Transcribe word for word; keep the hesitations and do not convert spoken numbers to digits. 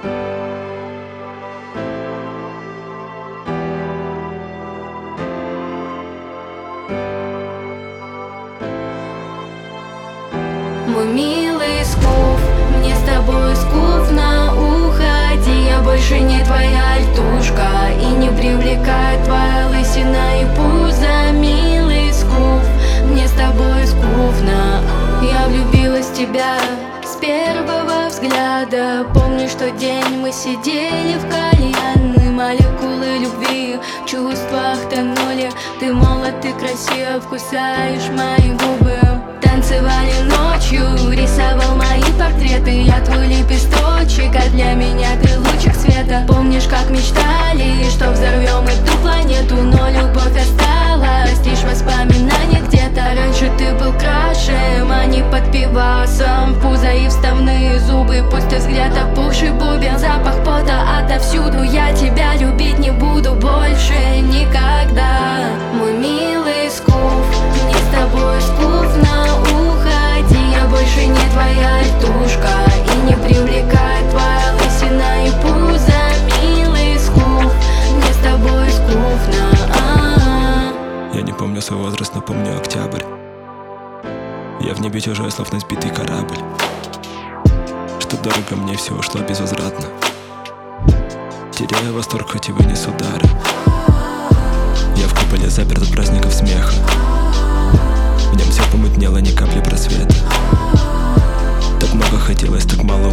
Мой милый скуф, мне с тобой скучно, уходи. Я больше не твоя альтушка, и не привлекает твоя лысина и пузо. Милый скуф, мне с тобой скучно. Я влюбилась в тебя с первого взгляда. Помню, что день мы сидели в кальянной, молекулы любви в чувствах тонули. Ты молод, ты красив, кусаешь мои губы. Танцевали ночью, рисовал мои портреты. Я твой лепесточек, а для меня ты лучик света. Помнишь, как мечтали, что взорвем эту планету, но любовь осталась, лишь воспоминания где-то. Раньше ты был краше, а не под пивасом. Пузо и вставные зубы, пустой взгляд, опухший бубен. Запах пота отовсюду, я тебя любить не буду больше никогда. Мой милый скуф, мне с тобой скучно, уходи. Я больше не твоя альтушка, и не привлекает твоя лысина и пузо. Милый скуф, мне с тобой скучно. А-а-а. Я не помню свой возраст, но помню октябрь. Я в небе чужой, словно сбитый корабль. Что дорого мне, все ушло безвозвратно. Теряю восторг, хоть и вынес удары. Я в куполе заперт от праздников смеха. В нем все помутнело, ни капли просвета. Так много хотелось, так мало